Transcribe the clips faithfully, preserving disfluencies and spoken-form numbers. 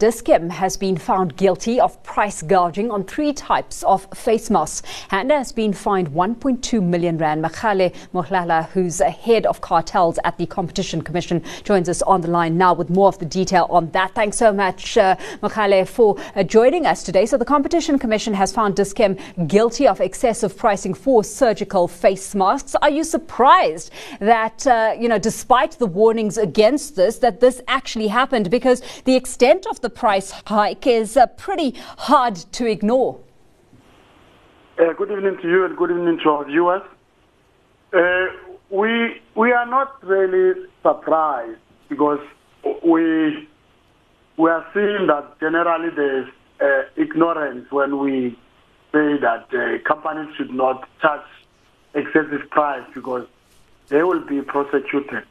Dis-Chem has been found guilty of price gouging on three types of face masks and has been fined one point two million rand. Makgale Mohlala, who's head of cartels at the Competition Commission, joins us on the line now with more of the detail on that. Thanks so much, uh, Makgale, for uh, joining us today. So the Competition Commission has found Dis-Chem guilty of excessive pricing for surgical face masks. Are you surprised that, uh, you know, despite the warnings against this, that this actually happened? Because the extent of the price hike is uh, pretty hard to ignore. Uh, good evening to you and good evening to our viewers. Uh, we we are not really surprised because we we are seeing that generally there's uh, ignorance when we say that uh, companies should not charge excessive price because they will be prosecuted.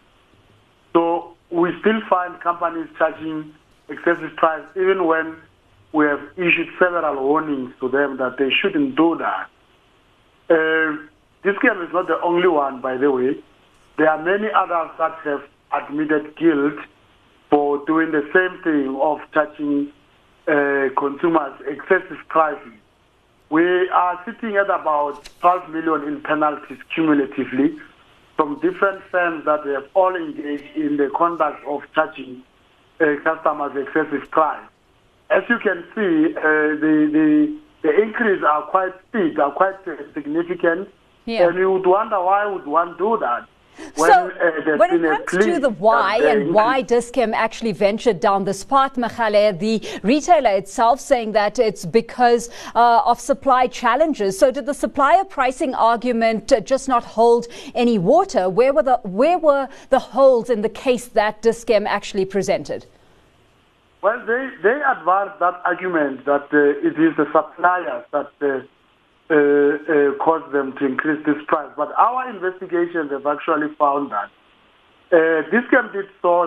So we still find companies charging excessive price even when we have issued several warnings to them that they shouldn't do that. Uh, Dis-Chem is not the only one, by the way. There are many others that have admitted guilt for doing the same thing of charging uh, consumers excessive pricing. We are sitting at about twelve million in penalties cumulatively from different firms that have all engaged in the conduct of charging uh, customers excessive price. As you can see, uh, the, the the increase are quite steep, are quite uh, significant, yeah. And you would wonder why would one do that? When, so uh, when it comes to the why and why Dis-Chem actually ventured down this path, Makgale, the retailer itself saying that it's because uh, of supply challenges. So did the supplier pricing argument uh, just not hold any water? Where were the where were the holes in the case that Dis-Chem actually presented? Well, they, they advanced that argument that uh, it is the suppliers that uh, uh, uh, caused them to increase this price. But our investigations have actually found that uh, Dis-Chem did source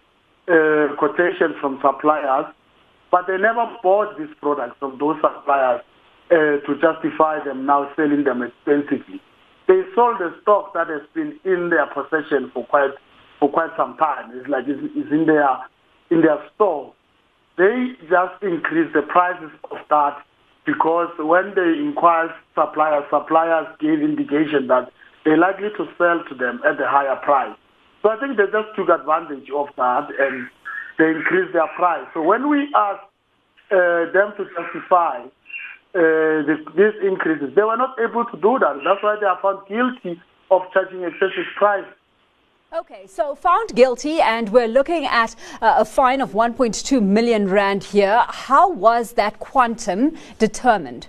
uh, quotations from suppliers, but they never bought these products from those suppliers uh, to justify them now selling them expensively. They sold the stock that has been in their possession for quite for quite some time. It's like it's, it's in their in their store. They just increased the prices of that because when they inquired suppliers, suppliers gave indication that they're likely to sell to them at a higher price. So I think they just took advantage of that and they increased their price. So when we asked uh, them to justify uh, the, these increases, they were not able to do that. That's why they are found guilty of charging excessive price. Okay, so found guilty, and we're looking at uh, a fine of one point two million rand here. How was that quantum determined?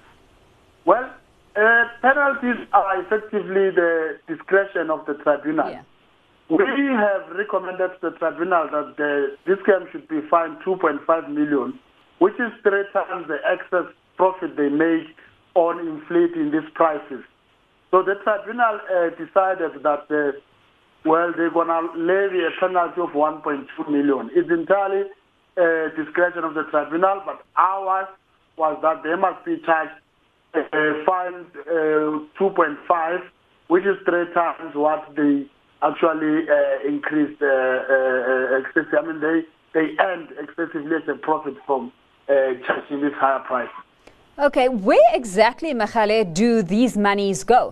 Well, uh, penalties are effectively the discretion of the tribunal. Yeah. We have recommended to the tribunal that the Dis-Chem should be fined two point five million, which is three times the excess profit they make on inflating these prices. So the tribunal uh, decided that uh, well, they're going to levy a penalty of one point two million. It's entirely uh, discretion of the tribunal, but ours was that they must be charged uh, fined uh, two point five, which is three times what they actually uh, increased uh, uh, excessively. I mean, they, they earned excessively as a profit from uh, charging this higher price. Okay, where exactly, Makgale, do these monies go?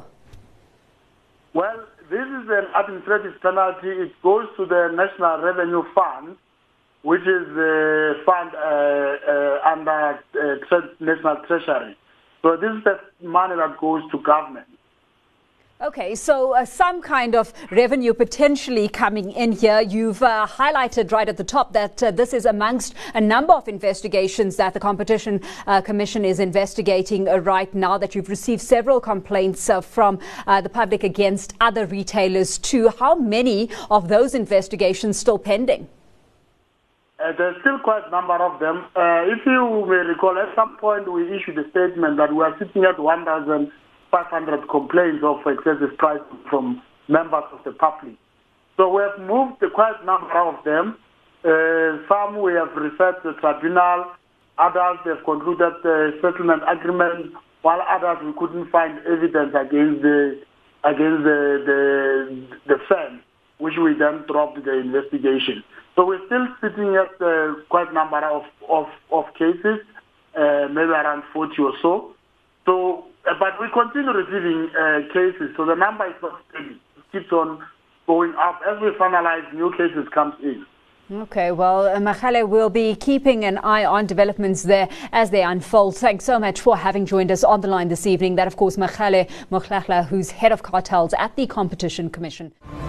Well, this is an administrative penalty. It goes to the National Revenue Fund, which is the fund uh, uh, under uh, tre- National Treasury. So this is the money that goes to government. Okay, so uh, some kind of revenue potentially coming in here. You've uh, highlighted right at the top that uh, this is amongst a number of investigations that the Competition uh, Commission is investigating uh, right now, that you've received several complaints uh, from uh, the public against other retailers too. How many of those investigations still pending? Uh, there's still quite a number of them. Uh, if you may recall, at some point we issued a statement that we are sitting at one thousand five hundred complaints of excessive price from members of the public. So we have moved quite a number of them. Uh, some we have referred to the tribunal, others have concluded the settlement agreement, while others we couldn't find evidence against the against the the, the firm, which we then dropped the investigation. So we're still sitting at uh, quite a number of, of, of cases, uh, maybe around forty or so. So, uh, but we continue receiving uh, cases, so the number is not steady. It keeps on going up. As we finalize, new cases comes in. Okay, well, uh, Makhale, we'll be keeping an eye on developments there as they unfold. Thanks so much for having joined us on the line this evening. That, of course, Makhale Mohlala, who's head of cartels at the Competition Commission.